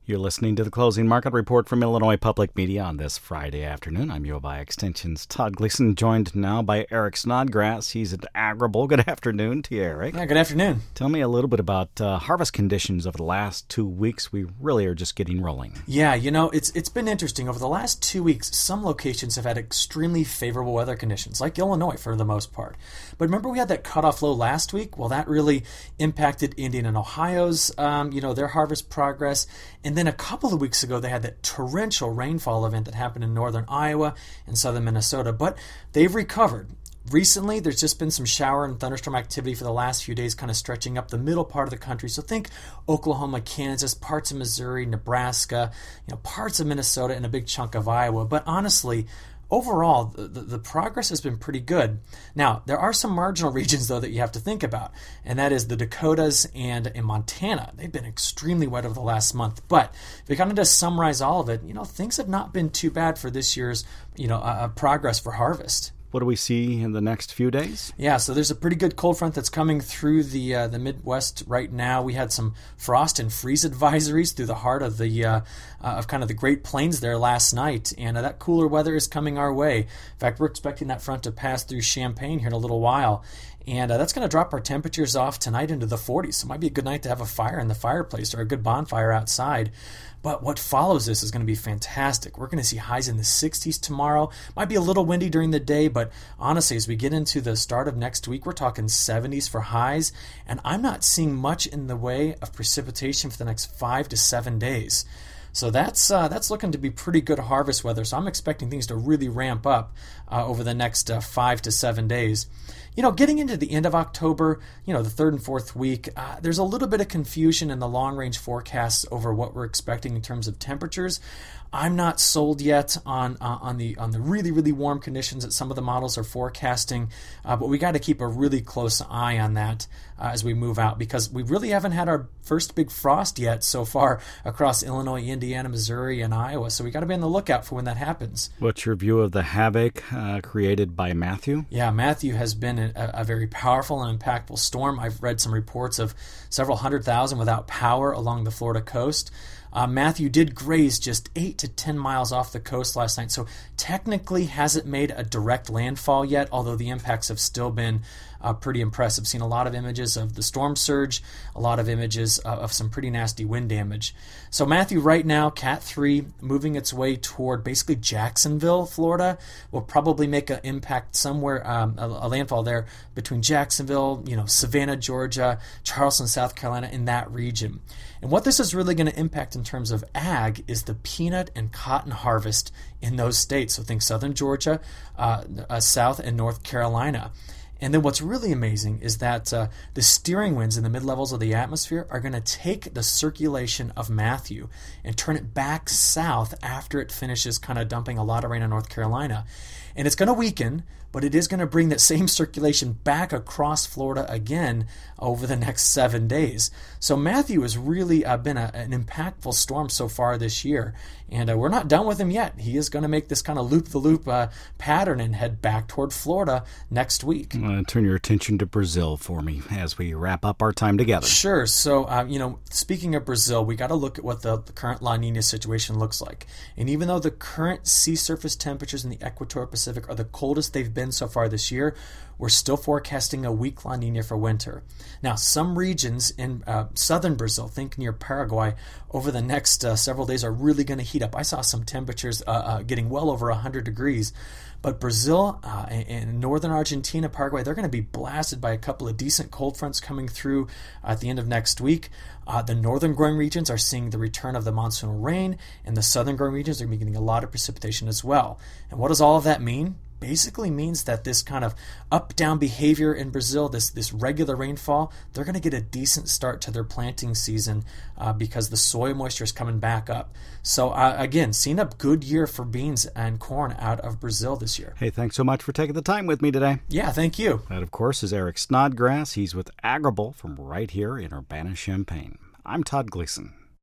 You're listening to the Closing Market Report from Illinois Public Media on this Friday afternoon. I'm U of I Extension's Todd Gleason, joined now by Eric Snodgrass. He's at Agrible. Good afternoon to you, Eric. Yeah, good afternoon. Tell me a little bit about harvest conditions over the last 2 weeks. We really are just getting rolling. Yeah, it's been interesting. Over the last 2 weeks, some locations have had extremely favorable weather conditions, like Illinois for the most part. But remember we had that cutoff low last week? Well, that really impacted Indiana and Ohio's, their harvest progress. And then a couple of weeks ago, they had that torrential rainfall event that happened in northern Iowa and southern Minnesota. But they've recovered. Recently, there's just been some shower and thunderstorm activity for the last few days, kind of stretching up the middle part of the country. So think Oklahoma, Kansas, parts of Missouri, Nebraska, parts of Minnesota, and a big chunk of Iowa. But honestly, overall, the progress has been pretty good. Now, there are some marginal regions, though, that you have to think about, and that is the Dakotas and in Montana. They've been extremely wet over the last month. But if we kind of just summarize all of it, things have not been too bad for this year's, progress for harvest. What do we see in the next few days? Yeah, so there's a pretty good cold front that's coming through the Midwest right now. We had some frost and freeze advisories through the heart of the Great Plains there last night, and that cooler weather is coming our way. In fact, we're expecting that front to pass through Champaign here in a little while. And that's going to drop our temperatures off tonight into the 40s. So it might be a good night to have a fire in the fireplace or a good bonfire outside. But what follows this is going to be fantastic. We're going to see highs in the 60s tomorrow. Might be a little windy during the day, but honestly, as we get into the start of next week, we're talking 70s for highs. And I'm not seeing much in the way of precipitation for the next 5 to 7 days. So that's looking to be pretty good harvest weather. So I'm expecting things to really ramp up over the next 5 to 7 days. Getting into the end of October, the third and fourth week, there's a little bit of confusion in the long-range forecasts over what we're expecting in terms of temperatures. I'm not sold yet on the really, really warm conditions that some of the models are forecasting, but we got to keep a really close eye on that as we move out, because we really haven't had our first big frost yet so far across Illinois, Indiana, Missouri, and Iowa. So we got to be on the lookout for when that happens. What's your view of the havoc created by Matthew? Yeah, Matthew has been a very powerful and impactful storm. I've read some reports of several 100,000 without power along the Florida coast. Matthew did graze just 8 to 10 miles off the coast last night, so technically hasn't made a direct landfall yet, although the impacts have still been pretty impressive. Seen a lot of images of the storm surge, a lot of images of some pretty nasty wind damage. So Matthew right now, Cat 3, moving its way toward basically Jacksonville, Florida, will probably make an impact somewhere, a landfall there between Jacksonville, Savannah, Georgia, Charleston, South Carolina, in that region. And what this is really going to impact in terms of ag is the peanut and cotton harvest in those states. So think southern Georgia, South and North Carolina. And then what's really amazing is that the steering winds in the mid-levels of the atmosphere are going to take the circulation of Matthew and turn it back south after it finishes kind of dumping a lot of rain on North Carolina. And it's going to weaken, but it is going to bring that same circulation back across Florida again over the next 7 days. So Matthew has really been an impactful storm so far this year, and we're not done with him yet. He is going to make this kind of loop-the-loop pattern and head back toward Florida next week. Turn your attention to Brazil for me as we wrap up our time together. Sure. So, speaking of Brazil, we got to look at what the current La Nina situation looks like. And even though the current sea surface temperatures in the equatorial Pacific are the coldest they've been so far this year, we're still forecasting a weak La Nina for winter. Now, some regions in southern Brazil, think near Paraguay, over the next several days are really going to heat up. I saw some temperatures getting well over 100 degrees. But Brazil and northern Argentina, Paraguay, they're going to be blasted by a couple of decent cold fronts coming through at the end of next week. The northern growing regions are seeing the return of the monsoonal rain, and the southern growing regions are getting a lot of precipitation as well. And what does all of that mean? Basically means that this kind of up-down behavior in Brazil, this regular rainfall, they're going to get a decent start to their planting season because the soil moisture is coming back up. So again, seeing a good year for beans and corn out of Brazil this year. Hey, thanks so much for taking the time with me today. Yeah, thank you. That, of course, is Eric Snodgrass. He's with Agrible from right here in Urbana-Champaign. I'm Todd Gleason.